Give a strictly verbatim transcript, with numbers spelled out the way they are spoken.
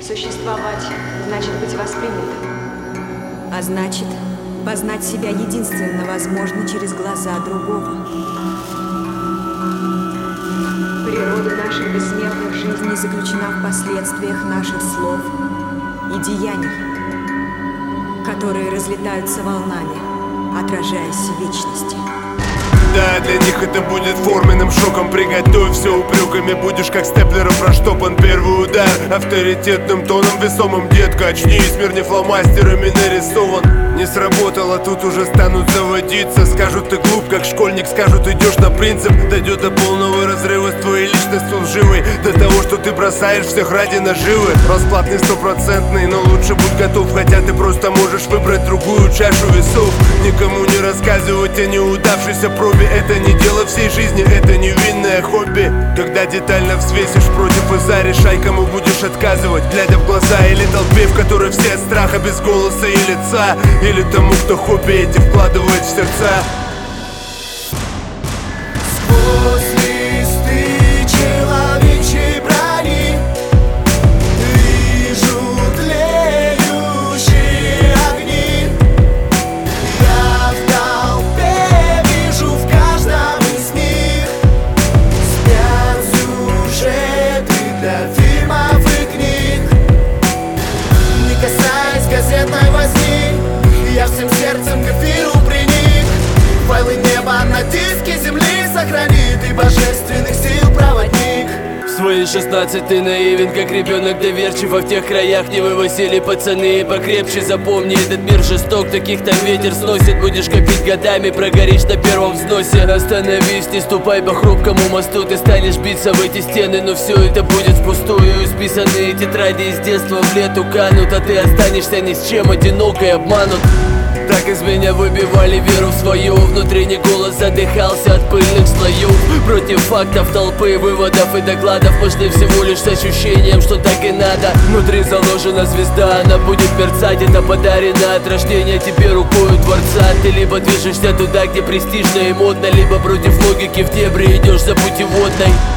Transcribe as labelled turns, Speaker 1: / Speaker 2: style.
Speaker 1: Существовать значит быть воспринятым.
Speaker 2: А значит, познать себя единственно возможно через глаза другого.
Speaker 1: Природа наших бессмертных жизней
Speaker 2: Не заключена в последствиях наших слов и деяний, которые разлетаются волнами, отражаясь в вечности.
Speaker 3: Да, для них это будет форменным шоком. Приготовься, упреками будешь как степлером проштопан. Первый удар авторитетным тоном весомым. Детка, очнись, мир не фломастерами нарисован. Не сработало, тут уже станут заводиться. Скажут, ты глуп, как школьник, скажут, идешь на принцип. Дойдет до полного разрыва с твоей личностью лживой, до того, что ты бросаешь всех ради наживы. Расклад не стопроцентный, но лучше будь готов. Хотя ты просто можешь выбрать другую чашу весов. Никому не рассказывать о неудавшейся пробе. Это не дело всей жизни, это невинное хобби. Когда детально взвесишь против и за, решай, кому будешь отказывать, глядя в глаза. Или толпе, в которой все от страха без голоса и лица, или тому, кто хобби эти вкладывает в сердца.
Speaker 4: Сквозь листы человечьей брони вижу тлеющие огни. Я в толпе вижу в каждом из них спят сюжеты для фильмов и книг. Не касаясь газетной возни, я всем сердцем к эфиру приник. Файлы неба на диске земли сохранит и божественных сил проводник.
Speaker 5: В свои шестнадцать ты наивен, как ребенок доверчив. А в тех краях не вывозили пацаны. Покрепче запомни, этот мир жесток, таких там ветер сносит. Будешь копить годами, прогоришь на первом взносе. Остановись, не ступай по хрупкому мосту. Ты станешь биться в эти стены, но все это будет впустую. Исписанные тетради из детства в лету канут, а ты останешься ни с чем, одинок и обманут. Так из меня выбивали веру в свою. Внутренний голос задыхался от пыльных слоев. Против фактов, толпы, выводов и докладов. Мы шли всего лишь с ощущением, что так и надо. Внутри заложена звезда, она будет мерцать. Это подарено от рождения тебе рукою Творца. Ты либо движешься туда, где престижно и модно, либо против логики в дебри идешь за путеводной.